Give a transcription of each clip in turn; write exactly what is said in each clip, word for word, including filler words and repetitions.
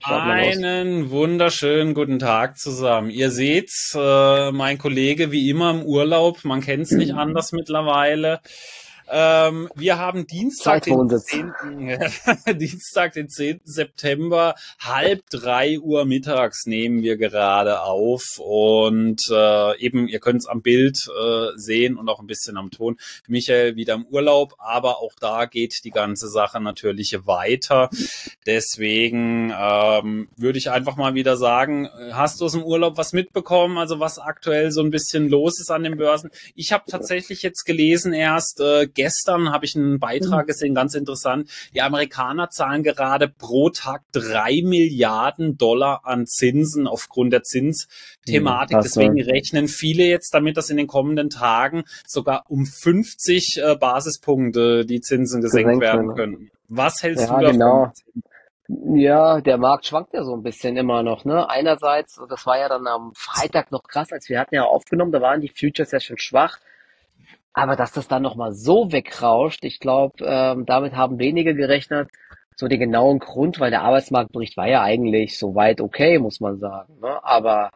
Schaut mal los. Einen wunderschönen guten Tag zusammen. Ihr seht's, äh, mein Kollege wie immer im Urlaub. Man kennt's nicht anders mittlerweile. Ähm, wir haben Dienstag, den Zweitwohnsitz. zehnten Dienstag, den zehnten September, halb drei Uhr mittags nehmen wir gerade auf und äh, eben, ihr könnt es am Bild äh, sehen und auch ein bisschen am Ton. Michael wieder im Urlaub, aber auch da geht die ganze Sache natürlich weiter. Deswegen ähm, würde ich einfach mal wieder sagen, hast du aus dem Urlaub was mitbekommen, also was aktuell so ein bisschen los ist an den Börsen? Ich habe tatsächlich jetzt gelesen erst, äh, gestern habe ich einen Beitrag gesehen, ganz interessant. Die Amerikaner zahlen gerade pro Tag drei Milliarden Dollar an Zinsen aufgrund der Zinsthematik. Krass, Deswegen ne? rechnen viele jetzt damit, dass in den kommenden Tagen sogar um fünfzig äh, Basispunkte die Zinsen gesenkt Gesenkt werden werden. können. Was hältst du Ja, davon? genau. Ja, der Markt schwankt ja so ein bisschen immer noch, ne? Einerseits, das war ja dann am Freitag noch krass, als wir hatten ja aufgenommen, da waren die Futures ja schon schwach. Aber dass das dann nochmal so wegrauscht, ich glaube, ähm, damit haben wenige gerechnet. So den genauen Grund, weil der Arbeitsmarktbericht war ja eigentlich soweit okay, muss man sagen, ne? Aber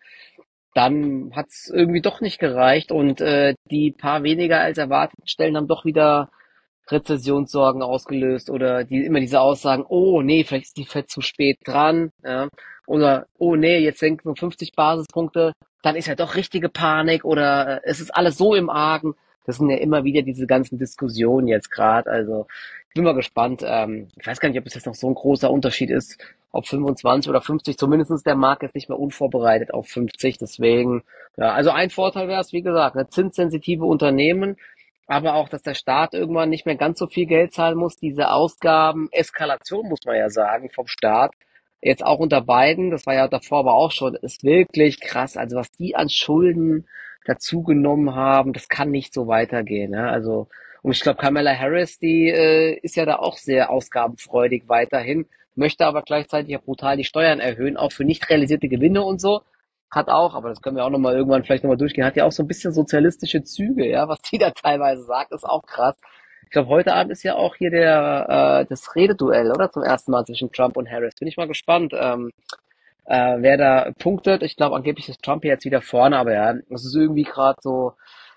dann hat es irgendwie doch nicht gereicht und äh, die paar weniger als erwarteten Stellen haben doch wieder Rezessionssorgen ausgelöst oder die immer diese Aussagen, oh nee, vielleicht ist die Fed zu spät dran, ja, oder oh nee, jetzt senken um fünfzig Basispunkte, dann ist ja doch richtige Panik oder äh, es ist alles so im Argen. Das sind ja immer wieder diese ganzen Diskussionen jetzt gerade. Also ich bin mal gespannt. Ähm, ich weiß gar nicht, ob es jetzt noch so ein großer Unterschied ist, ob fünfundzwanzig oder fünfzig. Zumindest ist der Markt jetzt nicht mehr unvorbereitet auf fünfzig. Deswegen, ja, also ein Vorteil wäre es, wie gesagt, ne, zinssensitive Unternehmen, aber auch, dass der Staat irgendwann nicht mehr ganz so viel Geld zahlen muss. Diese Ausgaben-Eskalation, muss man ja sagen, vom Staat. Jetzt auch unter Biden, das war ja davor aber auch schon, ist wirklich krass. Also was die an Schulden dazugenommen haben, das kann nicht so weitergehen. Ja? Also, und ich glaube, Kamala Harris, die äh, ist ja da auch sehr ausgabenfreudig weiterhin, möchte aber gleichzeitig auch brutal die Steuern erhöhen, auch für nicht realisierte Gewinne und so. Hat auch, aber das können wir auch nochmal irgendwann vielleicht nochmal durchgehen, hat ja auch so ein bisschen sozialistische Züge, ja, was die da teilweise sagt, ist auch krass. Ich glaube, heute Abend ist ja auch hier der äh, das Rededuell, oder? Zum ersten Mal zwischen Trump und Harris. Bin ich mal gespannt, ähm, äh, wer da punktet. Ich glaube, angeblich ist Trump hier jetzt wieder vorne, aber ja, es ist irgendwie gerade so,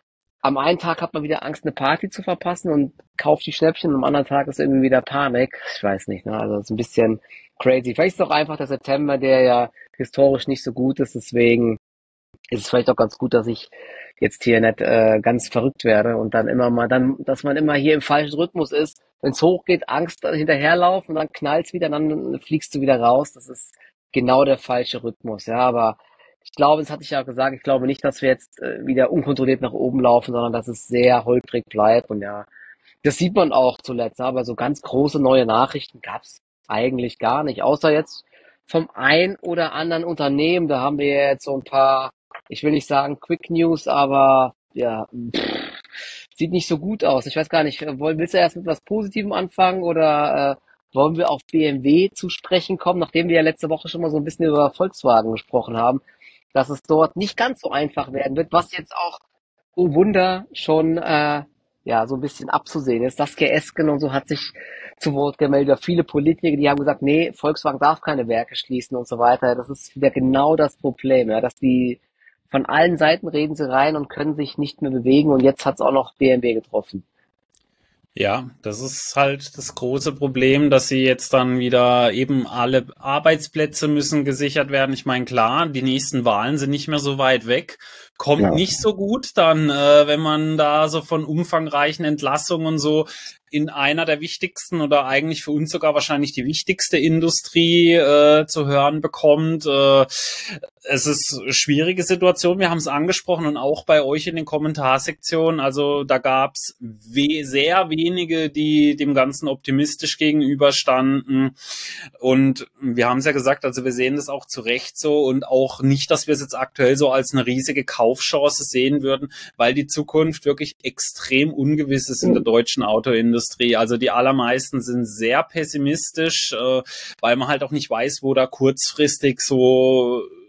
am einen Tag hat man wieder Angst, eine Party zu verpassen und kauft die Schnäppchen, und am anderen Tag ist irgendwie wieder Panik. Ich weiß nicht, ne? Also es ist ein bisschen crazy. Vielleicht ist es auch einfach der September, der ja historisch nicht so gut ist, deswegen ist es vielleicht auch ganz gut, dass ich jetzt hier nicht äh, ganz verrückt werde und dann immer mal, dann, dass man immer hier im falschen Rhythmus ist. Wenn es hochgeht, Angst hinterherlaufen, dann knallt's wieder, dann fliegst du wieder raus. Das ist genau der falsche Rhythmus, ja, aber ich glaube, das hatte ich ja gesagt, ich glaube nicht, dass wir jetzt äh, wieder unkontrolliert nach oben laufen, sondern dass es sehr holprig bleibt und ja, das sieht man auch zuletzt, aber so ganz große neue Nachrichten gab's eigentlich gar nicht, außer jetzt vom ein oder anderen Unternehmen. Da haben wir jetzt so ein paar, ich will nicht sagen Quick News, aber ja, pff, sieht nicht so gut aus. Ich weiß gar nicht, äh, wollen, willst du erst mit was Positivem anfangen oder äh, wollen wir auf B M W zu sprechen kommen, nachdem wir ja letzte Woche schon mal so ein bisschen über Volkswagen gesprochen haben, dass es dort nicht ganz so einfach werden wird, was jetzt auch, oh Wunder, schon äh, ja so ein bisschen abzusehen ist. Saskia Esken und so hat sich zu Wort gemeldet. Viele Politiker, die haben gesagt, nee, Volkswagen darf keine Werke schließen und so weiter. Das ist wieder genau das Problem, ja, dass die von allen Seiten reden sie rein und können sich nicht mehr bewegen und jetzt hat es auch noch B M W getroffen. Ja, das ist halt das große Problem, dass sie jetzt dann wieder eben alle Arbeitsplätze müssen gesichert werden. Ich meine, klar, die nächsten Wahlen sind nicht mehr so weit weg. Kommt Ja. nicht so gut dann, äh, wenn man da so von umfangreichen Entlassungen und so in einer der wichtigsten oder eigentlich für uns sogar wahrscheinlich die wichtigste Industrie äh, zu hören bekommt. Äh, es ist eine schwierige Situation. Wir haben es angesprochen und auch bei euch in den Kommentarsektionen. Also da gab es we sehr wenige, die dem Ganzen optimistisch gegenüberstanden. Und wir haben es ja gesagt, also wir sehen das auch zu Recht so und auch nicht, dass wir es jetzt aktuell so als eine riesige Kaufchance sehen würden, weil die Zukunft wirklich extrem ungewiss ist in der deutschen Autoindustrie. Also die allermeisten sind sehr pessimistisch, äh, weil man halt auch nicht weiß, wo da kurzfristig so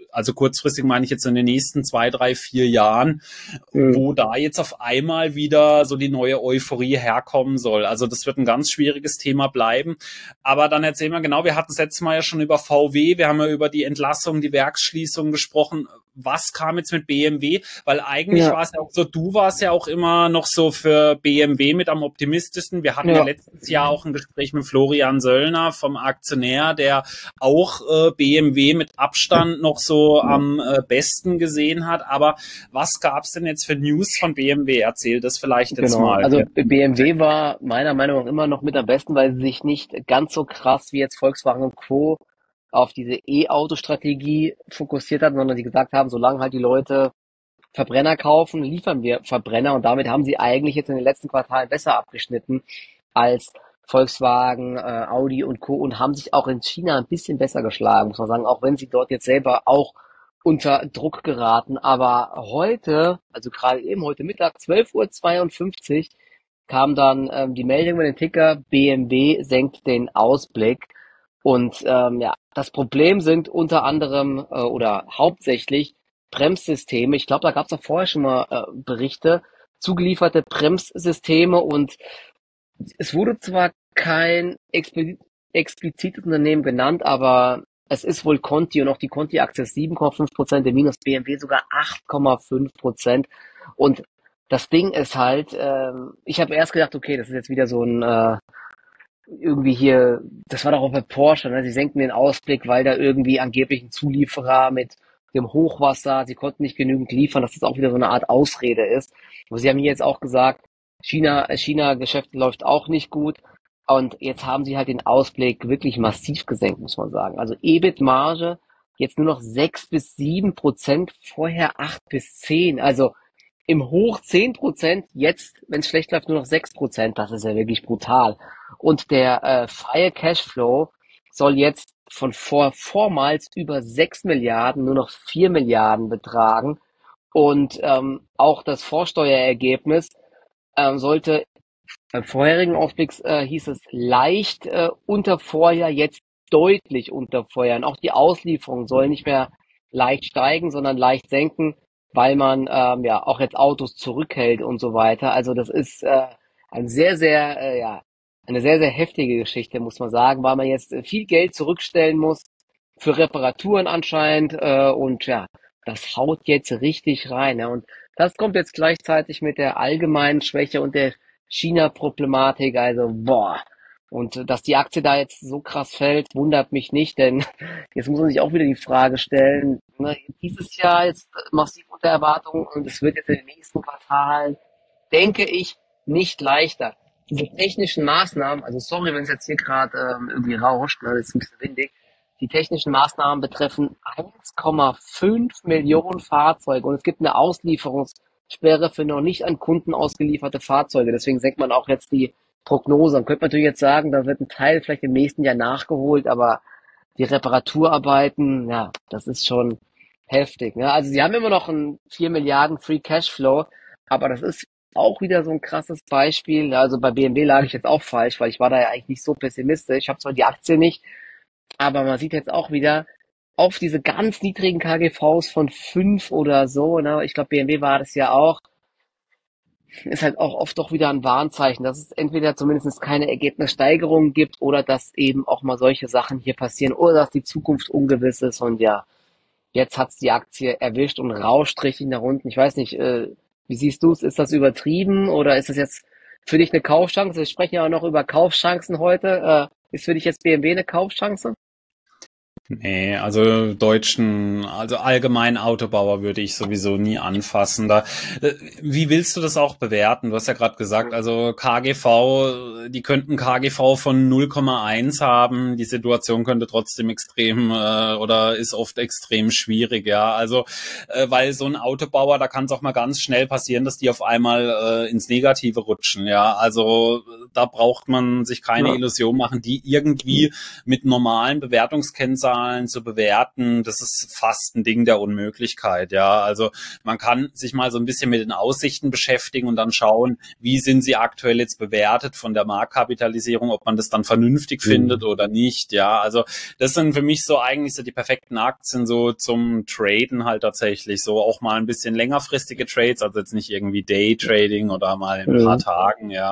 also kurzfristig meine ich jetzt in den nächsten zwei, drei, vier Jahren, mhm. wo da jetzt auf einmal wieder so die neue Euphorie herkommen soll. Also das wird ein ganz schwieriges Thema bleiben. Aber dann erzählen wir genau, wir hatten das letzte Mal ja schon über V W, wir haben ja über die Entlassung, die Werksschließung gesprochen. Was kam jetzt mit B M W? Weil eigentlich ja. war es ja auch so, du warst ja auch immer noch so für B M W mit am optimistischsten. Wir hatten ja, ja letztes Jahr auch ein Gespräch mit Florian Söllner vom Aktionär, der auch äh, B M W mit Abstand noch so am äh, besten gesehen hat. Aber was gab es denn jetzt für News von B M W? Erzähl das vielleicht jetzt genau. mal. Also B M W war meiner Meinung nach immer noch mit am besten, weil sie sich nicht ganz so krass wie jetzt Volkswagen und Co. auf diese E-Auto-Strategie fokussiert hat, sondern sie gesagt haben, solange halt die Leute Verbrenner kaufen, liefern wir Verbrenner, und damit haben sie eigentlich jetzt in den letzten Quartalen besser abgeschnitten als Volkswagen, äh, Audi und Co. und haben sich auch in China ein bisschen besser geschlagen, muss man sagen, auch wenn sie dort jetzt selber auch unter Druck geraten. Aber heute, also gerade eben heute Mittag, zwölf Uhr zweiundfünfzig, kam dann ähm, die Meldung mit dem Ticker, B M W senkt den Ausblick. Und ähm, ja, das Problem sind unter anderem äh, oder hauptsächlich Bremssysteme. Ich glaube, da gab es auch vorher schon mal äh, Berichte, zugelieferte Bremssysteme, und es wurde zwar kein explizit, explizites Unternehmen genannt, aber es ist wohl Conti, und auch die Conti-Aktie ist sieben Komma fünf Prozent, der Minus B M W sogar acht Komma fünf Prozent. Und das Ding ist halt, ähm, ich habe erst gedacht, okay, das ist jetzt wieder so ein äh, irgendwie hier, das war doch auch bei Porsche, ne? Sie senken den Ausblick, weil da irgendwie angeblich ein Zulieferer mit dem Hochwasser, sie konnten nicht genügend liefern, dass das auch wieder so eine Art Ausrede ist. Aber sie haben hier jetzt auch gesagt, China, China-Geschäft läuft auch nicht gut, und jetzt haben sie halt den Ausblick wirklich massiv gesenkt, muss man sagen. Also E B I T-Marge jetzt nur noch sechs bis sieben Prozent, vorher acht bis zehn, also im Hoch zehn Prozent, jetzt, wenn es schlecht läuft, nur noch sechs Prozent. Das ist ja wirklich brutal. Und der äh, freie Cashflow soll jetzt von vor vormals über sechs Milliarden nur noch vier Milliarden betragen. Und ähm, auch das Vorsteuerergebnis ähm, sollte, beim vorherigen Ausblick äh, hieß es leicht äh, unter Vorjahr, jetzt deutlich unter Vorjahr. Und auch die Auslieferung soll nicht mehr leicht steigen, sondern leicht senken, weil man ähm, ja auch jetzt Autos zurückhält und so weiter. Also das ist äh, ein sehr, sehr, äh, ja, eine sehr, sehr heftige Geschichte, muss man sagen, weil man jetzt äh, viel Geld zurückstellen muss für Reparaturen anscheinend, äh, und ja, das haut jetzt richtig rein. Ja. Und das kommt jetzt gleichzeitig mit der allgemeinen Schwäche und der China-Problematik. Also boah. Und dass die Aktie da jetzt so krass fällt, wundert mich nicht, denn jetzt muss man sich auch wieder die Frage stellen, ne, dieses Jahr ist massiv unter Erwartungen, und es wird jetzt in den nächsten Quartalen, denke ich, nicht leichter. Diese technischen Maßnahmen, also sorry, wenn es jetzt hier gerade ähm, irgendwie rauscht, ne, das ist ein bisschen windig, die technischen Maßnahmen betreffen eins Komma fünf Millionen Fahrzeuge, und es gibt eine Auslieferungssperre für noch nicht an Kunden ausgelieferte Fahrzeuge. Deswegen senkt man auch jetzt die Prognose. Man könnte natürlich jetzt sagen, da wird ein Teil vielleicht im nächsten Jahr nachgeholt, aber die Reparaturarbeiten, ja, das ist schon heftig. Ne? Also sie haben immer noch einen vier Milliarden Free Cashflow, aber das ist auch wieder so ein krasses Beispiel. Also bei B M W lag ich jetzt auch falsch, weil ich war da ja eigentlich nicht so pessimistisch. Ich habe zwar die Aktie nicht, aber man sieht jetzt auch wieder auf diese ganz niedrigen K G Vs von fünf oder so, ne? Ich glaube, B M W war das ja auch, ist halt auch oft doch wieder ein Warnzeichen, dass es entweder zumindest keine Ergebnissteigerung gibt oder dass eben auch mal solche Sachen hier passieren oder dass die Zukunft ungewiss ist. Und ja, jetzt hat's die Aktie erwischt und rauscht richtig nach unten. Ich weiß nicht, äh, wie siehst du es? Ist das übertrieben oder ist das jetzt für dich eine Kaufchance? Wir sprechen ja auch noch über Kaufchancen heute. Äh, ist für dich jetzt B M W eine Kaufchance? Nee, also deutschen, also allgemein Autobauer würde ich sowieso nie anfassen. Da, wie willst du das auch bewerten? Du hast ja gerade gesagt, also K G V, die könnten K G V von null Komma eins haben. Die Situation könnte trotzdem extrem äh, oder ist oft extrem schwierig, ja. Also äh, weil so ein Autobauer, da kann es auch mal ganz schnell passieren, dass die auf einmal äh, ins Negative rutschen, ja. Also da braucht man sich keine Ja. Illusion machen, die irgendwie mit normalen Bewertungskennzahlen Verkaufszahlen zu bewerten, das ist fast ein Ding der Unmöglichkeit, ja. Also man kann sich mal so ein bisschen mit den Aussichten beschäftigen und dann schauen, wie sind sie aktuell jetzt bewertet von der Marktkapitalisierung, ob man das dann vernünftig mhm. findet oder nicht, ja. Also das sind für mich so eigentlich so die perfekten Aktien so zum Traden halt tatsächlich, so auch mal ein bisschen längerfristige Trades, also jetzt nicht irgendwie Day-Trading oder mal in ein paar mhm. Tagen, ja.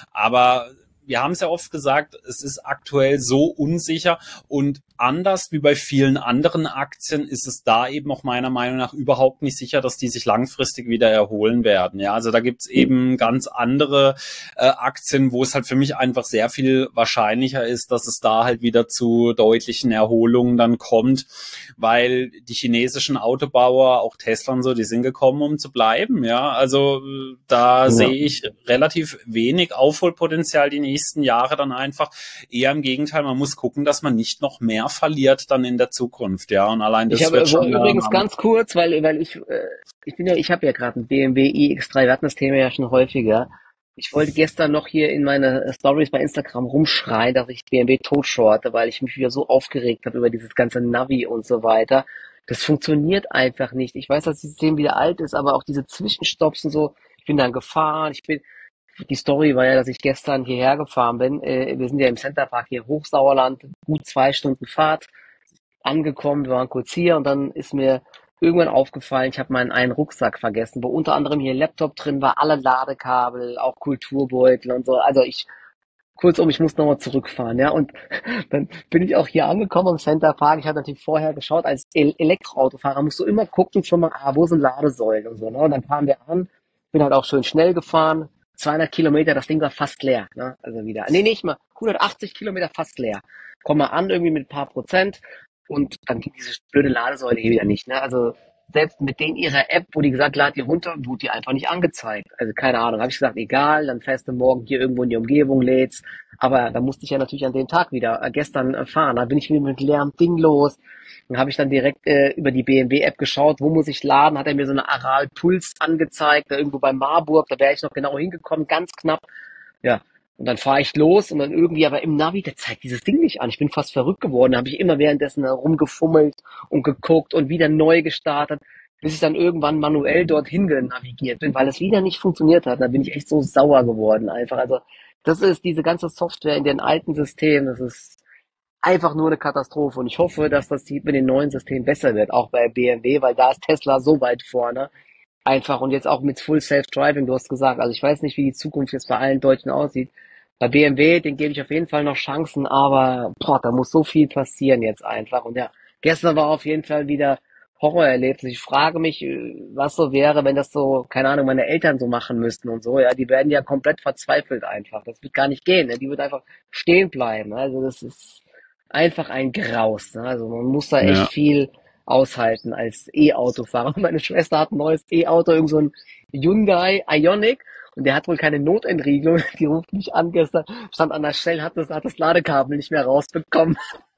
Aber wir haben es ja oft gesagt, es ist aktuell so unsicher und anders wie bei vielen anderen Aktien ist es da eben auch meiner Meinung nach überhaupt nicht sicher, dass die sich langfristig wieder erholen werden. Ja, also da gibt's eben ganz andere äh, Aktien, wo es halt für mich einfach sehr viel wahrscheinlicher ist, dass es da halt wieder zu deutlichen Erholungen dann kommt, weil die chinesischen Autobauer, auch Tesla und so, die sind gekommen, um zu bleiben. Ja, also da ja. sehe ich relativ wenig Aufholpotenzial die nächsten Jahre dann einfach. Eher im Gegenteil, man muss gucken, dass man nicht noch mehr verliert dann in der Zukunft, ja, und allein das ich habe wird schon übrigens ähm, ganz kurz, weil weil ich äh, ich bin ja ich habe ja gerade ein B M W i X drei, wir hatten das Thema ja schon häufiger. Ich wollte gestern noch hier in meine Stories bei Instagram rumschreien, dass ich B M W totschorte, weil ich mich wieder so aufgeregt habe über dieses ganze Navi und so weiter. Das funktioniert einfach nicht. Ich weiß, dass das System wieder alt ist, aber auch diese Zwischenstopps und so, ich bin dann gefahren, ich bin Die Story war ja, dass ich gestern hierher gefahren bin. Äh, wir sind ja im Centerpark hier, Hochsauerland, gut zwei Stunden Fahrt, angekommen, wir waren kurz hier und dann ist mir irgendwann aufgefallen, ich habe meinen einen Rucksack vergessen, wo unter anderem hier Laptop drin war, alle Ladekabel, auch Kulturbeutel und so. Also ich, kurzum, ich muss nochmal zurückfahren, ja. Und dann bin ich auch hier angekommen am Centerpark. Ich hatte natürlich vorher geschaut, als El- Elektroautofahrer musst du immer gucken, schon mal, ah, wo sind Ladesäulen und so, ne? Und dann fahren wir an, bin halt auch schön schnell gefahren. zweihundert Kilometer, das Ding war fast leer, ne? Also wieder, nee, nicht mal, hundertachtzig Kilometer fast leer. Komm mal an, irgendwie mit ein paar Prozent und dann ging diese blöde Ladesäule hier wieder nicht, ne? Also selbst mit denen ihrer App, wo die gesagt, lad die runter, wurde die einfach nicht angezeigt. Also keine Ahnung, habe ich gesagt, egal, dann fährst du morgen hier irgendwo in die Umgebung, lädst. Aber da musste ich ja natürlich an dem Tag wieder, äh, gestern äh, fahren. Da bin ich wieder mit leerem Ding los. Dann habe ich dann direkt äh, über die B M W-App geschaut, wo muss ich laden, hat er mir so eine Aral Puls angezeigt, da irgendwo bei Marburg, da wäre ich noch genau hingekommen, ganz knapp. Ja, und dann fahre ich los und dann irgendwie, aber im Navi, der zeigt dieses Ding nicht an. Ich bin fast verrückt geworden, da habe ich immer währenddessen rumgefummelt und geguckt und wieder neu gestartet, bis ich dann irgendwann manuell dorthin navigiert bin, weil es wieder nicht funktioniert hat. Da bin ich echt so sauer geworden einfach. Also das ist diese ganze Software in den alten Systemen, das ist einfach nur eine Katastrophe und ich hoffe, dass das mit den neuen Systemen besser wird, auch bei B M W, weil da ist Tesla so weit vorne. Einfach und jetzt auch mit Full Self-Driving, du hast gesagt, also ich weiß nicht, wie die Zukunft jetzt bei allen Deutschen aussieht. Bei B M W, den gebe ich auf jeden Fall noch Chancen, aber boah, da muss so viel passieren jetzt einfach. Und ja, gestern war auf jeden Fall wieder Horrorerlebnis. Ich frage mich, was so wäre, wenn das so, keine Ahnung, meine Eltern so machen müssten und so. Ja, die werden ja komplett verzweifelt einfach. Das wird gar nicht gehen, ne? Die wird einfach stehen bleiben. Also das ist einfach ein Graus. Ne? Also man muss da echt ja. viel aushalten als E-Autofahrer. Meine Schwester hat ein neues E-Auto, irgend so ein Hyundai Ioniq. Und der hat wohl keine Notentriegelung. Die ruft mich an gestern, stand an der Stelle, hat das, hat das Ladekabel nicht mehr rausbekommen.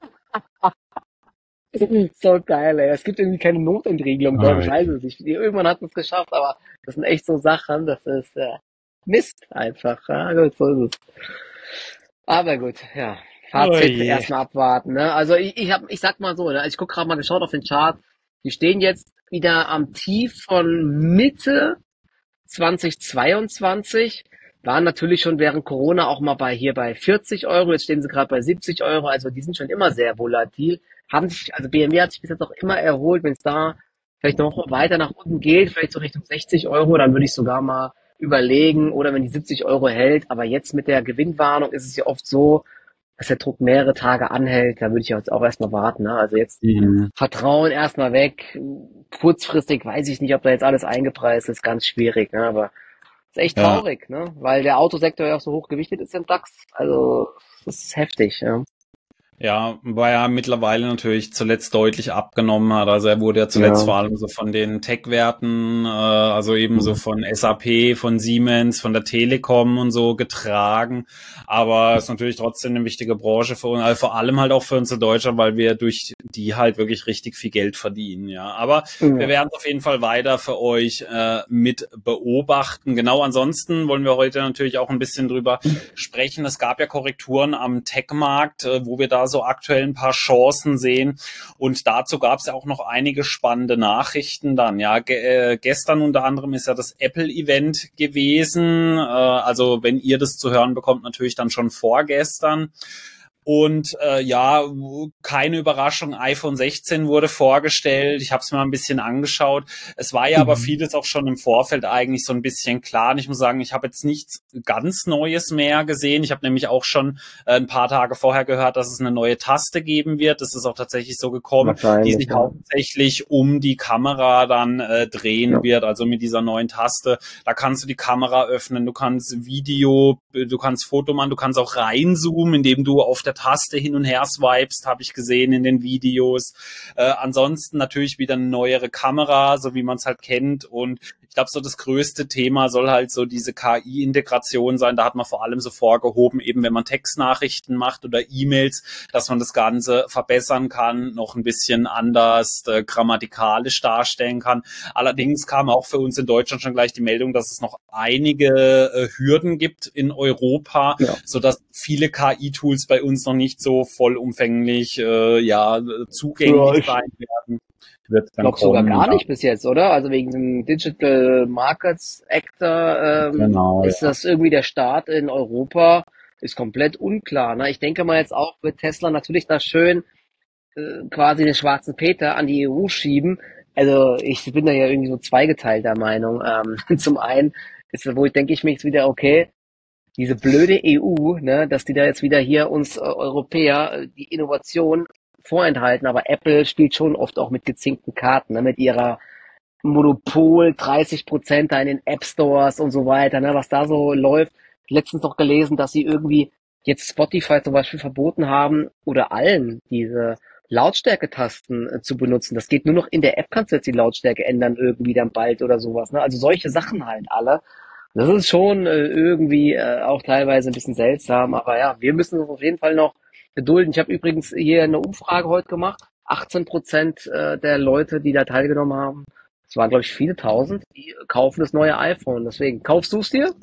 So geil, ey. Es gibt irgendwie keine Notentriegelung, glaube ich, weiß es nicht. Irgendwann hat es geschafft, aber das sind echt so Sachen, das ist äh, Mist einfach. Ja, gut, so ist es. Aber gut, ja. Fazit, oh erstmal abwarten. Ne? Also ich, ich, hab, ich sag mal so, ne? Ich gucke gerade mal geschaut auf den Chart. Die stehen jetzt wieder am Tief von Mitte zweitausendzweiundzwanzig, waren natürlich schon während Corona auch mal bei hier bei vierzig Euro, jetzt stehen sie gerade bei siebzig Euro, also die sind schon immer sehr volatil, haben sich, also B M W hat sich bis jetzt auch immer erholt, wenn es da vielleicht noch weiter nach unten geht, vielleicht so Richtung sechzig Euro, dann würde ich sogar mal überlegen, oder wenn die siebzig Euro hält, aber jetzt mit der Gewinnwarnung ist es ja oft so, dass der Druck mehrere Tage anhält, da würde ich jetzt auch erstmal warten. Ne? Also jetzt mhm. Vertrauen erstmal weg. Kurzfristig weiß ich nicht, ob da jetzt alles eingepreist ist, ganz schwierig. Ne? Aber ist echt ja. traurig, ne? Weil der Autosektor ja auch so hoch gewichtet ist im DAX. Also das ist heftig. Ja. Ja, weil er mittlerweile natürlich zuletzt deutlich abgenommen hat. Also er wurde ja zuletzt ja. vor allem so von den Tech-Werten, äh, also eben so von S A P, von Siemens, von der Telekom und so getragen. Aber es ist natürlich trotzdem eine wichtige Branche für uns, also vor allem halt auch für uns in Deutschland, weil wir durch die halt wirklich richtig viel Geld verdienen. Ja, aber ja. wir werden es auf jeden Fall weiter für euch äh, mit beobachten. Genau, ansonsten wollen wir heute natürlich auch ein bisschen drüber sprechen. Es gab ja Korrekturen am Tech-Markt, äh, wo wir da so so aktuell ein paar Chancen sehen. Und dazu gab es ja auch noch einige spannende Nachrichten dann. Ja, ge äh, gestern unter anderem ist ja das Apple-Event gewesen. Äh, also wenn ihr das zu hören bekommt, natürlich dann schon vorgestern. Und äh, ja, keine Überraschung, iPhone sechzehn wurde vorgestellt. Ich habe es mir mal ein bisschen angeschaut. Es war ja aber vieles auch schon im Vorfeld eigentlich so ein bisschen klar. Und ich muss sagen, ich habe jetzt nichts ganz Neues mehr gesehen. Ich habe nämlich auch schon äh, ein paar Tage vorher gehört, dass es eine neue Taste geben wird. Das ist auch tatsächlich so gekommen, die sich ja hauptsächlich um die Kamera dann äh, drehen ja. wird. Also mit dieser neuen Taste. Da kannst du die Kamera öffnen, du kannst Video, du kannst Foto machen, du kannst auch reinzoomen, indem du auf der Taste hin und her swipest, habe ich gesehen in den Videos. Äh, ansonsten natürlich wieder eine neuere Kamera, so wie man es halt kennt. Und ich glaube, so das größte Thema soll halt so diese K I-Integration sein. Da hat man vor allem so vorgehoben, eben wenn man Textnachrichten macht oder E-Mails, dass man das Ganze verbessern kann, noch ein bisschen anders äh, grammatikalisch darstellen kann. Allerdings kam auch für uns in Deutschland schon gleich die Meldung, dass es noch einige äh, Hürden gibt in Europa, ja. sodass viele K I-Tools bei uns noch nicht so vollumfänglich äh, ja, zugänglich ja, sein werden. Wird dann ich glaube sogar gar nicht bis jetzt, oder? Also wegen dem Digital Markets Act ähm, genau, ist ja. das irgendwie der Start in Europa, ist komplett unklar. Ne? Ich denke mal jetzt auch, wird Tesla natürlich da schön äh, quasi den schwarzen Peter an die E U schieben. Also ich bin da ja irgendwie so zweigeteilter Meinung. Ähm, zum einen ist, wo ich denke ich mir jetzt wieder, okay, diese blöde E U, ne, dass die da jetzt wieder hier uns äh, Europäer äh, die Innovation vorenthalten, aber Apple spielt schon oft auch mit gezinkten Karten, ne, mit ihrer Monopol, dreißig Prozent da in den App Stores und so weiter, ne, was da so läuft. Letztens noch gelesen, dass sie irgendwie jetzt Spotify zum Beispiel verboten haben oder allen diese Lautstärketasten äh, zu benutzen. Das geht nur noch in der App, kannst du jetzt die Lautstärke ändern irgendwie dann bald oder sowas, ne, also solche Sachen halt alle. Das ist schon äh, irgendwie äh, auch teilweise ein bisschen seltsam, aber ja, wir müssen uns auf jeden Fall noch gedulden. Ich habe übrigens hier eine Umfrage heute gemacht. achtzehn Prozent äh, der Leute, die da teilgenommen haben, es waren glaube ich viele tausend, die kaufen das neue iPhone. Deswegen, kaufst du es dir?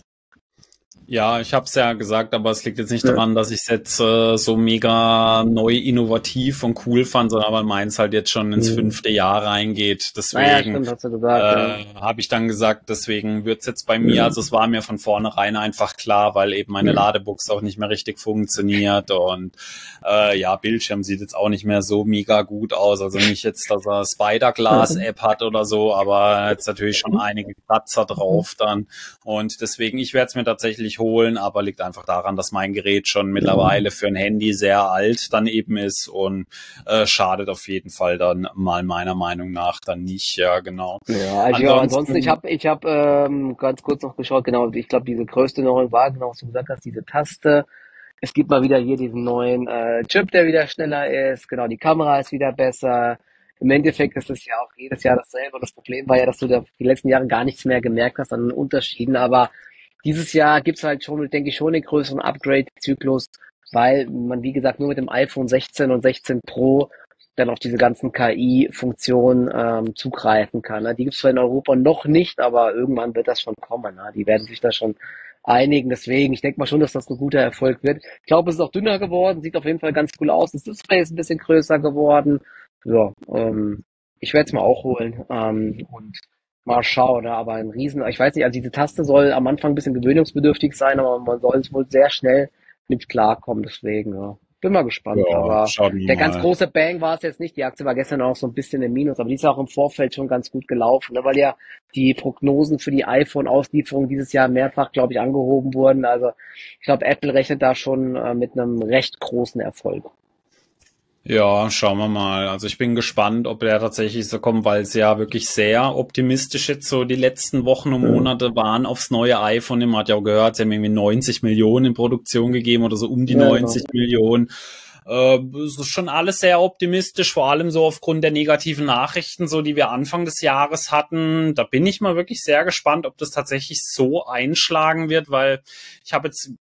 Ja, ich habe es ja gesagt, aber es liegt jetzt nicht ja. daran, dass ich es jetzt äh, so mega neu, innovativ und cool fand, sondern weil meins halt jetzt schon ins mhm. fünfte Jahr reingeht. Deswegen naja, äh, ja. habe ich dann gesagt, deswegen wird's jetzt bei mir, mhm. also es war mir von vornherein einfach klar, weil eben meine mhm. Ladebox auch nicht mehr richtig funktioniert und äh, ja, Bildschirm sieht jetzt auch nicht mehr so mega gut aus. Also nicht jetzt, dass er Spider-Glass-App hat oder so, aber jetzt natürlich schon einige Kratzer drauf dann. Und deswegen, ich werde es mir tatsächlich holen, aber liegt einfach daran, dass mein Gerät schon mittlerweile für ein Handy sehr alt dann eben ist und äh, schadet auf jeden Fall dann mal meiner Meinung nach dann nicht, ja genau. Ja, also ansonsten, ja, ansonsten ich habe ich habe ähm, ganz kurz noch geschaut, genau, ich glaube diese größte Neuerung war, genau was du gesagt hast, diese Taste. Es gibt mal wieder hier diesen neuen äh, Chip, der wieder schneller ist, genau, die Kamera ist wieder besser. Im Endeffekt ist es ja auch jedes Jahr dasselbe. Das Problem war ja, dass du da die letzten Jahre gar nichts mehr gemerkt hast an den Unterschieden, aber dieses Jahr gibt's halt schon, denke ich, schon den größeren Upgrade-Zyklus, weil man, wie gesagt, nur mit dem iPhone sechzehn und sechzehn Pro dann auf diese ganzen K I-Funktionen ähm, zugreifen kann. Ne? Die gibt's zwar in Europa noch nicht, aber irgendwann wird das schon kommen. Ne? Die werden sich da schon einigen. Deswegen, ich denke mal schon, dass das ein guter Erfolg wird. Ich glaube, es ist auch dünner geworden, sieht auf jeden Fall ganz cool aus. Das Display ist ein bisschen größer geworden. Ja, ähm, ich werde es mal auch holen. Ähm, und mal schauen, ne? Aber ein Riesen, ich weiß nicht, also diese Taste soll am Anfang ein bisschen gewöhnungsbedürftig sein, aber man soll es wohl sehr schnell mit klarkommen, deswegen, ja. Bin mal gespannt, ja, aber der ganz große Bang war es jetzt nicht. Die Aktie war gestern auch so ein bisschen im Minus, aber die ist auch im Vorfeld schon ganz gut gelaufen, ne? Weil ja die Prognosen für die iPhone-Auslieferung dieses Jahr mehrfach, glaube ich, angehoben wurden. Also ich glaube, Apple rechnet da schon äh, mit einem recht großen Erfolg. Ja, schauen wir mal. Also ich bin gespannt, ob der tatsächlich so kommt, weil es ja wirklich sehr optimistisch jetzt so die letzten Wochen und Monate waren aufs neue iPhone. Man hat ja auch gehört, sie haben irgendwie neunzig Millionen in Produktion gegeben oder so um die ja, neunzig genau. Millionen. Es ist schon alles sehr optimistisch, vor allem so aufgrund der negativen Nachrichten, so die wir Anfang des Jahres hatten. Da bin ich mal wirklich sehr gespannt, ob das tatsächlich so einschlagen wird, weil ich habe jetzt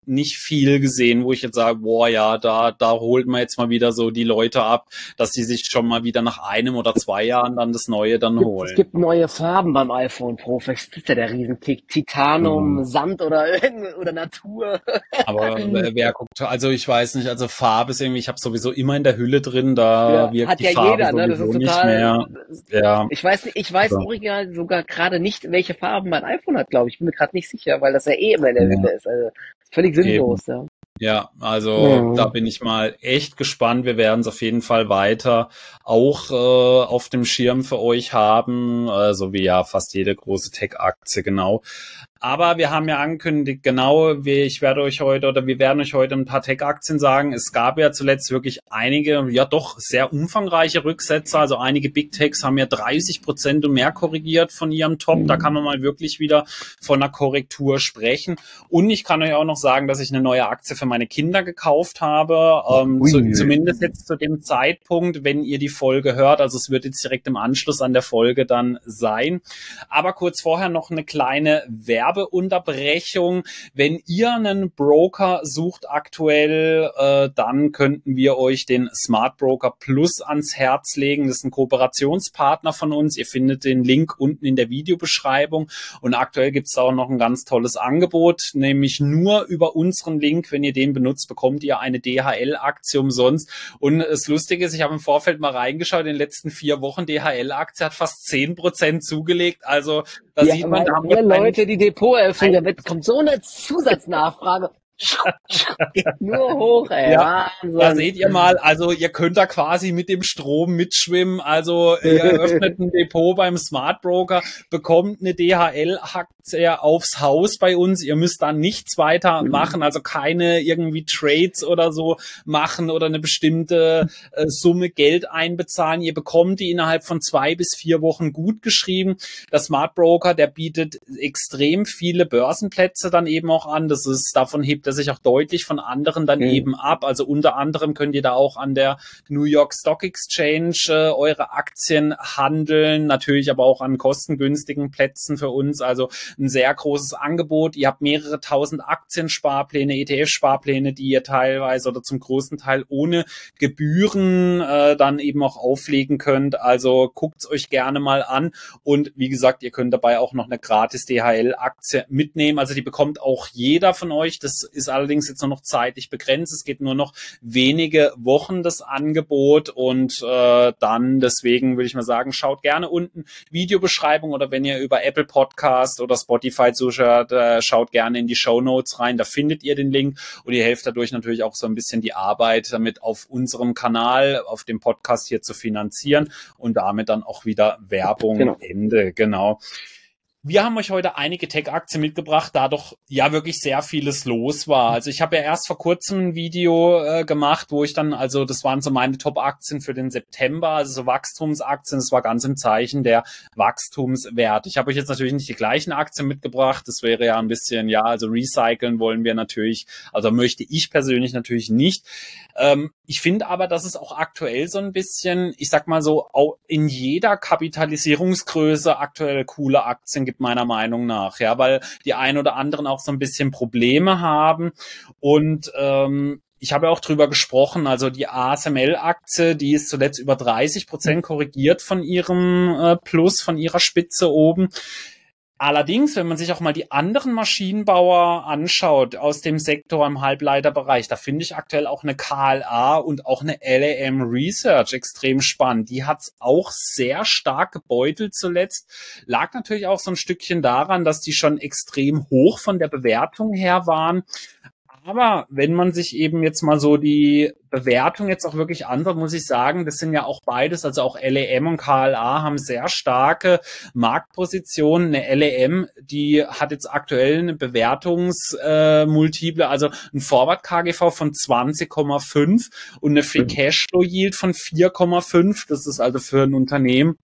nicht viel gesehen, wo ich jetzt sage, boah, ja, da, da holt man jetzt mal wieder so die Leute ab, dass die sich schon mal wieder nach einem oder zwei Jahren dann das Neue dann Es gibt, es holen. gibt neue Farben beim iPhone Pro. Vielleicht ist ja der Riesenkick. Titanum, Mhm. Sand oder, oder Natur. Aber wer, wer guckt, also ich weiß nicht, also Farbe ist irgendwie, ich habe sowieso immer in der Hülle drin, da Ja, wirkt hat die ja Farbe jeder, ne? Das ist sowieso nicht total. mehr. Ja, Ich weiß nicht, ich weiß also, original sogar gerade nicht, welche Farben mein iPhone hat, glaube ich. Ich bin mir gerade nicht sicher, weil das ja eh immer in der ja, Hülle ist. Also völlig eben. sinnlos, ja. Ja, also da Mhm. bin ich mal echt gespannt. Wir werden es auf jeden Fall weiter auch äh, auf dem Schirm für euch haben, äh, so wie ja fast jede große Tech-Aktie, genau. Aber wir haben ja angekündigt, genau, wie ich werde euch heute oder wir werden euch heute ein paar Tech-Aktien sagen. Es gab ja zuletzt wirklich einige, ja doch sehr umfangreiche Rücksetzer. Also einige Big Techs haben ja dreißig Prozent und mehr korrigiert von ihrem Top. Da kann man mal wirklich wieder von einer Korrektur sprechen. Und ich kann euch auch noch sagen, dass ich eine neue Aktie für meine Kinder gekauft habe. Ähm, zu, Ui. zumindest jetzt zu dem Zeitpunkt, wenn ihr die Folge hört. Also es wird jetzt direkt im Anschluss an der Folge dann sein. Aber kurz vorher noch eine kleine Werbeunterbrechung. Wenn ihr einen Broker sucht aktuell, äh, dann könnten wir euch den Smart Broker Plus ans Herz legen. Das ist ein Kooperationspartner von uns. Ihr findet den Link unten in der Videobeschreibung. Und aktuell gibt es auch noch ein ganz tolles Angebot, nämlich nur über unseren Link, wenn ihr den benutzt, bekommt ihr eine D H L-Aktie umsonst. Und das Lustige ist, ich habe im Vorfeld mal reingeschaut, in den letzten vier Wochen, D H L-Aktie hat fast zehn Prozent zugelegt. Also da Ja, sieht man, weil da haben alle wir ein, Leute die Depoteröffnung, ein da wird, kommt so eine Zusatznachfrage. Geht nur hoch, ey. ja, da Wahnsinn. seht ihr mal, also ihr könnt da quasi mit dem Strom mitschwimmen. Also ihr eröffnet ein Depot beim Smart Broker, bekommt eine D H L-Aktie aufs Haus bei uns. Ihr müsst da nichts weiter machen, also keine irgendwie Trades oder so machen oder eine bestimmte äh, Summe Geld einbezahlen. Ihr bekommt die innerhalb von zwei bis vier Wochen gut geschrieben. Der Smart Broker, der bietet extrem viele Börsenplätze dann eben auch an. Das ist, davon hebt er sich auch deutlich von anderen dann Mhm. eben ab. Also unter anderem könnt ihr da auch an der New York Stock Exchange äh, eure Aktien handeln, natürlich aber auch an kostengünstigen Plätzen für uns. Also ein sehr großes Angebot. Ihr habt mehrere tausend Aktiensparpläne, E T F-Sparpläne, die ihr teilweise oder zum großen Teil ohne Gebühren äh, dann eben auch auflegen könnt. Also guckt's euch gerne mal an. Und wie gesagt, ihr könnt dabei auch noch eine gratis D H L-Aktie mitnehmen. Also die bekommt auch jeder von euch. Das ist allerdings jetzt nur noch zeitlich begrenzt. Es geht nur noch wenige Wochen das Angebot und äh, dann deswegen würde ich mal sagen, schaut gerne unten Videobeschreibung oder wenn ihr über Apple Podcast oder Spotify zuschaut, äh, schaut gerne in die Shownotes rein. Da findet ihr den Link und ihr helft dadurch natürlich auch so ein bisschen die Arbeit damit auf unserem Kanal, auf dem Podcast hier zu finanzieren und damit dann auch wieder Werbung Genau. Ende. Genau. Wir haben euch heute einige Tech-Aktien mitgebracht, da doch ja wirklich sehr vieles los war. Also ich habe ja erst vor kurzem ein Video äh, gemacht, wo ich dann, also das waren so meine Top-Aktien für den September, also so Wachstumsaktien, das war ganz im Zeichen der Wachstumswert. Ich habe euch jetzt natürlich nicht die gleichen Aktien mitgebracht, das wäre ja ein bisschen, ja, also recyceln wollen wir natürlich, also möchte ich persönlich natürlich nicht. Ähm, ich finde aber, dass es auch aktuell so ein bisschen, ich sag mal so, auch in jeder Kapitalisierungsgröße aktuell coole Aktien gibt, meiner Meinung nach, ja, weil die einen oder anderen auch so ein bisschen Probleme haben und ähm, ich habe ja auch drüber gesprochen, also die A S M L-Aktie, die ist zuletzt über dreißig Prozent korrigiert von ihrem äh, Plus, von ihrer Spitze oben. Allerdings, wenn man sich auch mal die anderen Maschinenbauer anschaut aus dem Sektor im Halbleiterbereich, da finde ich aktuell auch eine K L A und auch eine L A M Research extrem spannend. Die hat es auch sehr stark gebeutelt zuletzt. Lag natürlich auch so ein Stückchen daran, dass die schon extrem hoch von der Bewertung her waren. Aber wenn man sich eben jetzt mal so die Bewertung jetzt auch wirklich anschaut, muss ich sagen, das sind ja auch beides, also auch L A M und K L A haben sehr starke Marktpositionen. Eine L A M, die hat jetzt aktuell eine Bewertungsmultiple, äh, also ein Forward-K G V von zwanzig Komma fünf und eine Free Cashflow Yield von vier Komma fünf. Das ist also für ein Unternehmen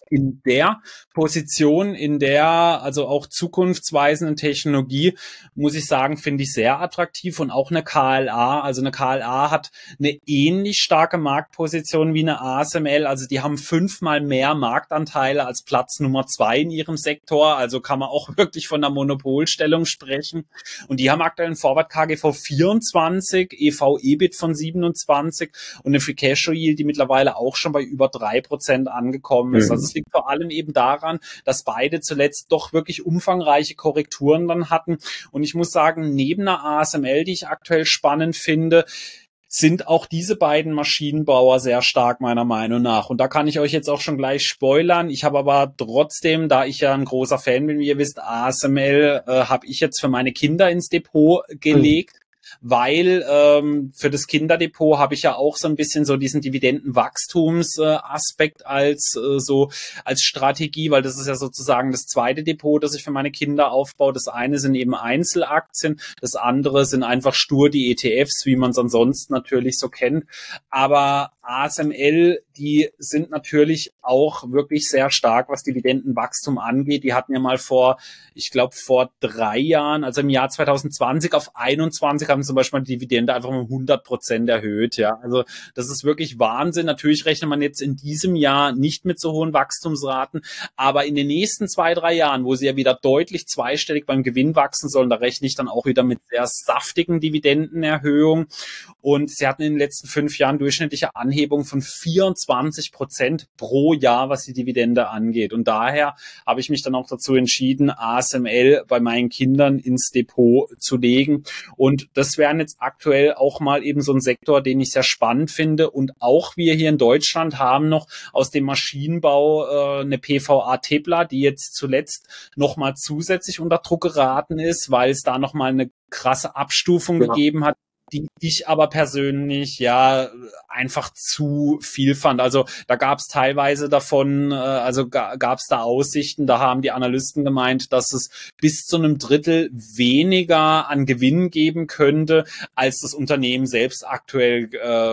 in der Position, in der, also auch zukunftsweisenden Technologie, muss ich sagen, finde ich sehr attraktiv, und auch eine K L A. Also eine K L A hat eine ähnlich starke Marktposition wie eine A S M L. Also die haben fünfmal mehr Marktanteile als Platz Nummer zwei in ihrem Sektor. Also kann man auch wirklich von einer Monopolstellung sprechen. Und die haben aktuell einen Forward K G V vierundzwanzig, E V/E B I T von siebenundzwanzig und eine Free Cashflow Yield, die mittlerweile auch schon bei über drei Prozent angekommen ist. Mhm. Also es liegt vor allem eben daran, dass beide zuletzt doch wirklich umfangreiche Korrekturen dann hatten. Und ich muss sagen, neben einer A S M L, die ich aktuell spannend finde, sind auch diese beiden Maschinenbauer sehr stark meiner Meinung nach. Und da kann ich euch jetzt auch schon gleich spoilern. Ich habe aber trotzdem, da ich ja ein großer Fan bin, wie ihr wisst, A S M L äh, habe ich jetzt für meine Kinder ins Depot gelegt. Mhm. Weil ähm, für das Kinderdepot habe ich ja auch so ein bisschen so diesen Dividendenwachstumsaspekt äh, als äh, so als Strategie, weil das ist ja sozusagen das zweite Depot, das ich für meine Kinder aufbaue. Das eine sind eben Einzelaktien, das andere sind einfach stur die E T Fs, wie man es ansonsten natürlich so kennt. Aber A S M L, die sind natürlich auch wirklich sehr stark, was Dividendenwachstum angeht. Die hatten ja mal vor, ich glaube vor drei Jahren, also im Jahr zwanzig zwanzig auf einundzwanzig, haben zum Beispiel die Dividende einfach um hundert Prozent erhöht. Ja, also das ist wirklich Wahnsinn. Natürlich rechnet man jetzt in diesem Jahr nicht mit so hohen Wachstumsraten, aber in den nächsten zwei, drei Jahren, wo sie ja wieder deutlich zweistellig beim Gewinn wachsen sollen, da rechne ich dann auch wieder mit sehr saftigen Dividendenerhöhungen. Und sie hatten in den letzten fünf Jahren durchschnittliche Anhebung von vierundzwanzig Prozent pro Jahr, was die Dividende angeht. Und daher habe ich mich dann auch dazu entschieden, A S M L bei meinen Kindern ins Depot zu legen. Und das wären jetzt aktuell auch mal eben so ein Sektor, den ich sehr spannend finde. Und auch wir hier in Deutschland haben noch aus dem Maschinenbau äh, eine P V A Tepla, die jetzt zuletzt nochmal zusätzlich unter Druck geraten ist, weil es da nochmal eine krasse Abstufung ja. gegeben hat, die ich aber persönlich ja einfach zu viel fand. Also da gab es teilweise davon, äh, also ga, gab es da Aussichten, da haben die Analysten gemeint, dass es bis zu einem Drittel weniger an Gewinn geben könnte, als das Unternehmen selbst aktuell äh,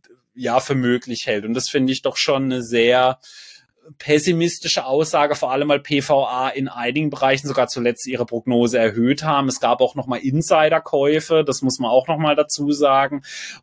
ja für möglich hält. Und das finde ich doch schon eine sehr pessimistische Aussage, vor allem weil P V A in einigen Bereichen sogar zuletzt ihre Prognose erhöht haben. Es gab auch nochmal Insiderkäufe, das muss man auch nochmal dazu sagen.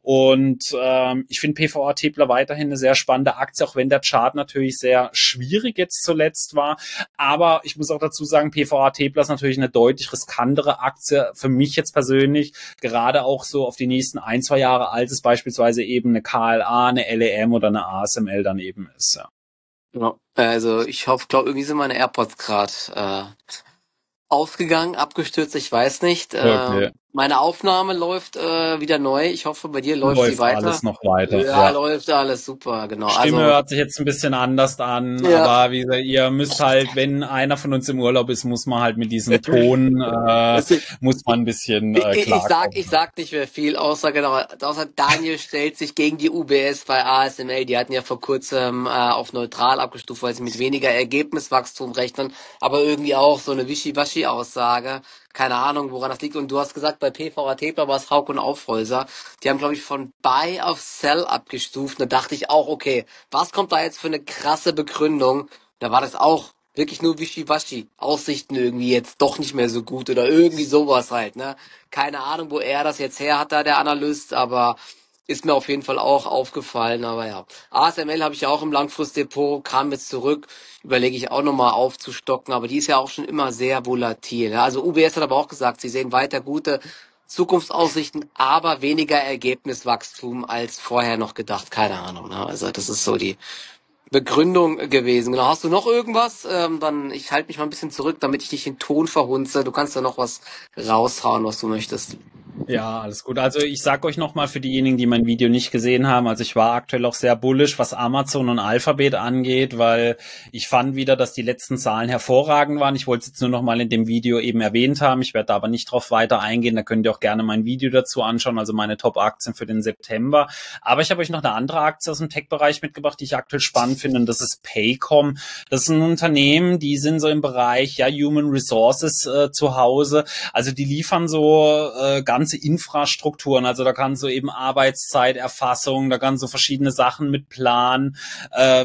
Und ähm, ich finde P V A Tepla weiterhin eine sehr spannende Aktie, auch wenn der Chart natürlich sehr schwierig jetzt zuletzt war. Aber ich muss auch dazu sagen, P V A Tepla ist natürlich eine deutlich riskantere Aktie für mich jetzt persönlich, gerade auch so auf die nächsten ein, zwei Jahre, als es beispielsweise eben eine K L A, eine L E M oder eine A S M L dann eben ist, ja. Ja, also ich hoffe, glaube irgendwie sind meine AirPods gerade äh, ausgegangen, abgestürzt, ich weiß nicht. Okay. Äh, meine Aufnahme läuft äh, wieder neu. Ich hoffe, bei dir läuft, läuft sie weiter. Alles noch weiter. Ja, ja, läuft alles super, genau. Stimme also, hört sich jetzt ein bisschen anders an, ja. aber wie gesagt, ihr müsst halt, wenn einer von uns im Urlaub ist, muss man halt mit diesem Ton, äh, muss man ein bisschen äh, ich, ich sag, kommen. ich sag nicht mehr viel, außer genau, außer Daniel stellt sich gegen die U B S bei A S M L. Die hatten ja vor kurzem äh, auf neutral abgestuft, weil sie mit weniger Ergebniswachstum rechnen, aber irgendwie auch so eine Wischiwaschi-Aussage. Keine Ahnung, woran das liegt. Und du hast gesagt, bei P V A Tepla war es Hauck und Aufhäuser. Die haben, glaube ich, von Buy auf Sell abgestuft. Da dachte ich auch, okay, was kommt da jetzt für eine krasse Begründung? Da war das auch wirklich nur Wischiwaschi. Aussichten irgendwie jetzt doch nicht mehr so gut oder irgendwie sowas halt, ne? Keine Ahnung, wo er das jetzt her hat, da der Analyst, aber ist mir auf jeden Fall auch aufgefallen, aber ja. A S M L habe ich ja auch im Langfristdepot, kam jetzt zurück, überlege ich auch nochmal aufzustocken, aber die ist ja auch schon immer sehr volatil. Ne? Also U B S hat aber auch gesagt, sie sehen weiter gute Zukunftsaussichten, aber weniger Ergebniswachstum als vorher noch gedacht. Keine Ahnung, ne? Also das ist so die Begründung gewesen. Genau, hast du noch irgendwas? Ähm, dann, ich halte mich mal ein bisschen zurück, damit ich nicht den Ton verhunze. Du kannst ja noch was raushauen, was du möchtest. Ja, alles gut. Also ich sag euch nochmal für diejenigen, die mein Video nicht gesehen haben, also ich war aktuell auch sehr bullish, was Amazon und Alphabet angeht, weil ich fand wieder, dass die letzten Zahlen hervorragend waren. Ich wollte es jetzt nur nochmal in dem Video eben erwähnt haben. Ich werde da aber nicht drauf weiter eingehen. Da könnt ihr auch gerne mein Video dazu anschauen, also meine Top-Aktien für den September. Aber ich habe euch noch eine andere Aktie aus dem Tech-Bereich mitgebracht, die ich aktuell spannend finde, und das ist Paycom. Das ist ein Unternehmen, die sind so im Bereich ja Human Resources äh, zu Hause. Also die liefern so äh, ganze Infrastrukturen, also da kannst du eben Arbeitszeiterfassung, da kannst du verschiedene Sachen mit planen, äh,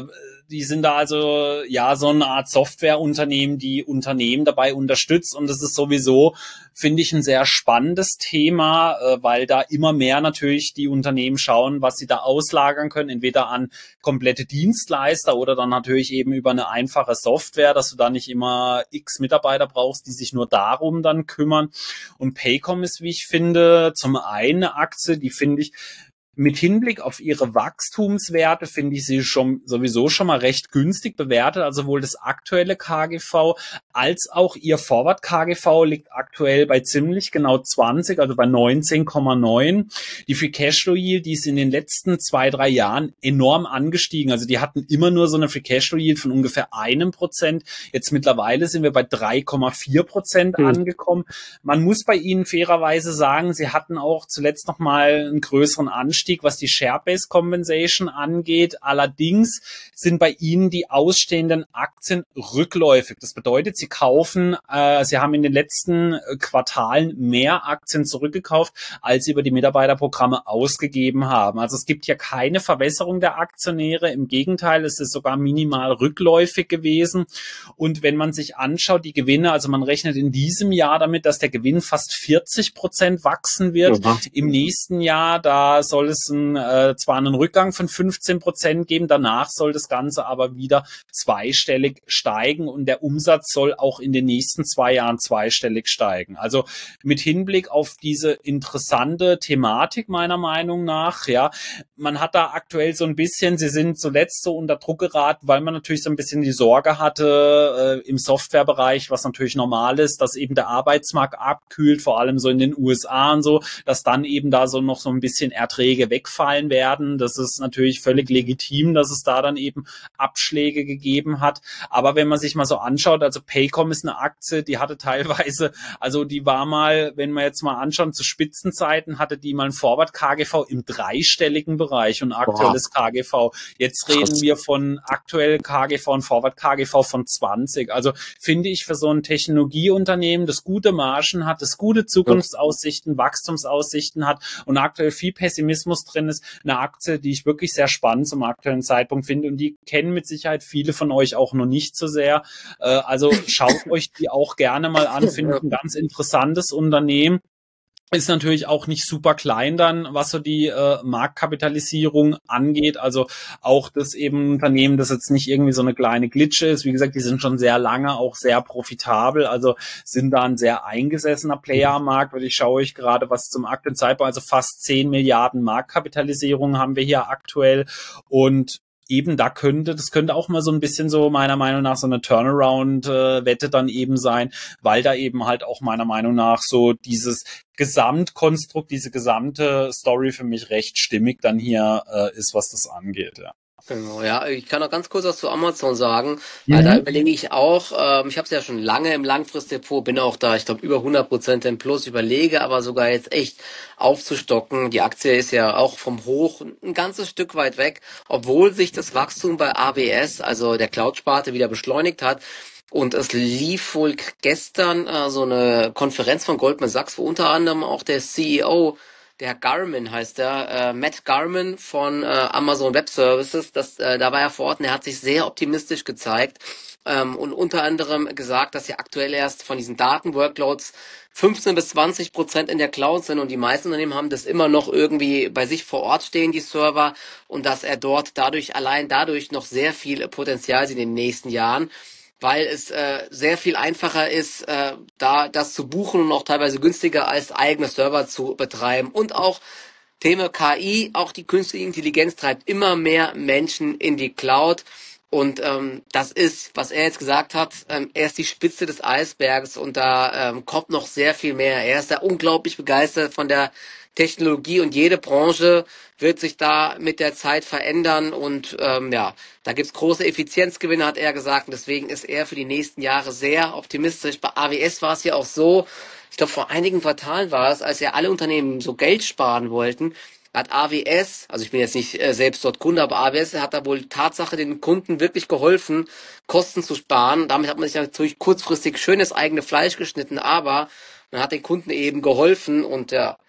die sind da also ja so eine Art Softwareunternehmen, die Unternehmen dabei unterstützt, und das ist sowieso, finde ich, ein sehr spannendes Thema, äh, weil da immer mehr natürlich die Unternehmen schauen, was sie da auslagern können, entweder an komplette Dienstleister oder dann natürlich eben über eine einfache Software, dass du da nicht immer x Mitarbeiter brauchst, die sich nur darum dann kümmern. Und Paycom ist, wie ich finde, zum einen eine Aktie, die finde ich mit Hinblick auf ihre Wachstumswerte, finde ich sie schon sowieso schon mal recht günstig bewertet. Also sowohl das aktuelle K G V als auch ihr Forward K G V liegt aktuell bei ziemlich genau zwanzig, also bei neunzehn Komma neun. Die Free Cashflow Yield, die ist in den letzten zwei, drei Jahren enorm angestiegen. Also die hatten immer nur so eine Free Cashflow Yield von ungefähr einem Prozent. Jetzt mittlerweile sind wir bei drei Komma vier Prozent hm. angekommen. Man muss bei ihnen fairerweise sagen, sie hatten auch zuletzt noch mal einen größeren Anstieg, was die Share-Based Compensation angeht. Allerdings sind bei ihnen die ausstehenden Aktien rückläufig. Das bedeutet, sie kaufen, äh, sie haben in den letzten Quartalen mehr Aktien zurückgekauft, als sie über die Mitarbeiterprogramme ausgegeben haben. Also es gibt hier keine Verwässerung der Aktionäre. Im Gegenteil, es ist sogar minimal rückläufig gewesen. Und wenn man sich anschaut, die Gewinne, also man rechnet in diesem Jahr damit, dass der Gewinn fast vierzig Prozent wachsen wird. Mhm. Im nächsten Jahr, da soll es ein, äh, zwar einen Rückgang von fünfzehn Prozent geben, danach soll das Ganze aber wieder zweistellig steigen und der Umsatz soll auch in den nächsten zwei Jahren zweistellig steigen. Also mit Hinblick auf diese interessante Thematik meiner Meinung nach, ja, man hat da aktuell so ein bisschen, sie sind zuletzt so unter Druck geraten, weil man natürlich so ein bisschen die Sorge hatte äh, im Softwarebereich, was natürlich normal ist, dass eben der Arbeitsmarkt abkühlt, vor allem so in den U S A und so, dass dann eben da so noch so ein bisschen Erträge wegfallen werden. Das ist natürlich völlig legitim, dass es da dann eben Abschläge gegeben hat. Aber wenn man sich mal so anschaut, also Paycom ist eine Aktie, die hatte teilweise, also die war mal, wenn wir jetzt mal anschauen, zu Spitzenzeiten hatte die mal ein Forward K G V im dreistelligen Bereich und aktuelles K G V. Jetzt reden wir von aktuell K G V und Forward K G V von zwanzig. Also finde ich für so ein Technologieunternehmen, das gute Margen hat, das gute Zukunftsaussichten, Wachstumsaussichten hat und aktuell viel Pessimismus drin ist, eine Aktie, die ich wirklich sehr spannend zum aktuellen Zeitpunkt finde und die kennen mit Sicherheit viele von euch auch noch nicht so sehr. Äh, also schaut euch die auch gerne mal an, finde ich ein ganz interessantes Unternehmen. Ist natürlich auch nicht super klein dann, was so die äh, Marktkapitalisierung angeht. Also auch das eben Unternehmen, das jetzt nicht irgendwie so eine kleine Glitsche ist. Wie gesagt, die sind schon sehr lange auch sehr profitabel. Also sind da ein sehr eingesessener Player am Markt. Weil ich schaue euch gerade was zum aktuellen Zeitpunkt, also fast zehn Milliarden Marktkapitalisierung haben wir hier aktuell. Und eben da könnte, das könnte auch mal so ein bisschen so meiner Meinung nach so eine Turnaround-Wette dann eben sein, weil da eben halt auch meiner Meinung nach so dieses Gesamtkonstrukt, diese gesamte Story für mich recht stimmig dann hier äh, ist, was das angeht, ja. Genau, ja, ich kann noch ganz kurz was zu Amazon sagen, weil mhm. da überlege ich auch, ähm, ich habe es ja schon lange im Langfristdepot, bin auch da, ich glaube über hundert Prozent im Plus, überlege aber sogar jetzt echt aufzustocken. Die Aktie ist ja auch vom Hoch ein ganzes Stück weit weg, obwohl sich das Wachstum bei A W S, also der Cloud-Sparte, wieder beschleunigt hat. Und es lief wohl gestern äh, so eine Konferenz von Goldman Sachs, wo unter anderem auch der C E O, der Garmin heißt der, äh, Matt Garman von äh, Amazon Web Services, das, äh, da war er vor Ort und er hat sich sehr optimistisch gezeigt ähm, und unter anderem gesagt, dass ja aktuell erst von diesen Datenworkloads fünfzehn bis zwanzig Prozent in der Cloud sind und die meisten Unternehmen haben das immer noch irgendwie bei sich vor Ort stehen, die Server, und dass er dort dadurch, allein dadurch noch sehr viel Potenzial sieht in den nächsten Jahren, weil es äh, sehr viel einfacher ist, äh, da das zu buchen und auch teilweise günstiger als eigene Server zu betreiben. Und auch Thema K I, auch die künstliche Intelligenz treibt immer mehr Menschen in die Cloud. Und ähm, das ist, was er jetzt gesagt hat, ähm, erst die Spitze des Eisbergs und da ähm, kommt noch sehr viel mehr. Er ist da unglaublich begeistert von der Technologie und jede Branche wird sich da mit der Zeit verändern und ähm, ja, da gibt's große Effizienzgewinne, hat er gesagt, und deswegen ist er für die nächsten Jahre sehr optimistisch. Bei A W S war es ja auch so, ich glaube vor einigen Quartalen war es, als ja alle Unternehmen so Geld sparen wollten, hat A W S, also ich bin jetzt nicht äh, selbst dort Kunde, aber A W S hat da wohl Tatsache den Kunden wirklich geholfen, Kosten zu sparen. Damit hat man sich natürlich kurzfristig schönes eigene Fleisch geschnitten, aber man hat den Kunden eben geholfen und ja,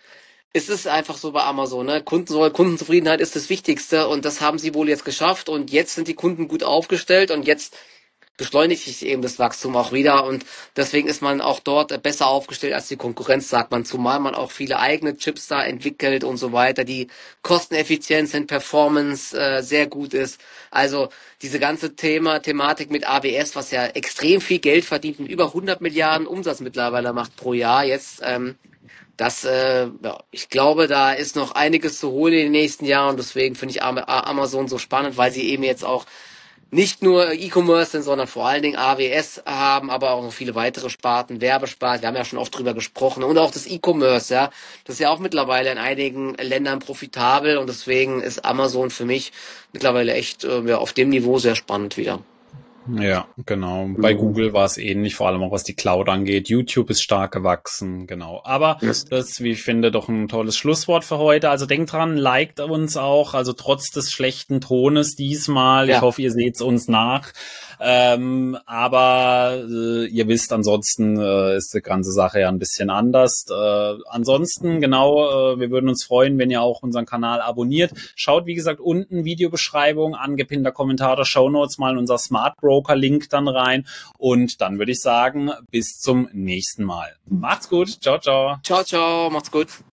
Es ist einfach so bei Amazon, ne? Kunden soll, Kundenzufriedenheit ist das Wichtigste und das haben sie wohl jetzt geschafft und jetzt sind die Kunden gut aufgestellt und jetzt beschleunigt sich eben das Wachstum auch wieder und deswegen ist man auch dort besser aufgestellt als die Konkurrenz, sagt man, zumal man auch viele eigene Chips da entwickelt und so weiter, die kosteneffizient sind, Performance äh, sehr gut ist. Also diese ganze Thema, Thematik mit A W S, was ja extrem viel Geld verdient und über hundert Milliarden Umsatz mittlerweile macht pro Jahr jetzt, ähm, das, äh, ja, ich glaube, da ist noch einiges zu holen in den nächsten Jahren. Deswegen finde ich Amazon so spannend, weil sie eben jetzt auch nicht nur E-Commerce sind, sondern vor allen Dingen A W S haben, aber auch noch viele weitere Sparten, Werbesparten. Wir haben ja schon oft drüber gesprochen. Und auch das E-Commerce, ja. Das ist ja auch mittlerweile in einigen Ländern profitabel und deswegen ist Amazon für mich mittlerweile echt äh, ja, auf dem Niveau sehr spannend wieder. Ja, genau. Bei Google war es ähnlich, vor allem auch was die Cloud angeht. YouTube ist stark gewachsen, genau. Aber Yes. das ist, wie ich finde, doch ein tolles Schlusswort für heute. Also denkt dran, liked uns auch, also trotz des schlechten Tones diesmal. Ja. Ich hoffe, ihr seht uns nach. Ähm, aber äh, ihr wisst, ansonsten äh, ist die ganze Sache ja ein bisschen anders. Äh, ansonsten, genau, äh, wir würden uns freuen, wenn ihr auch unseren Kanal abonniert. Schaut, wie gesagt, unten Videobeschreibung, angepinnter Kommentar der Shownotes mal unser Smart Broker-Link dann rein. Und dann würde ich sagen, bis zum nächsten Mal. Macht's gut. Ciao, ciao. Ciao, ciao. Macht's gut.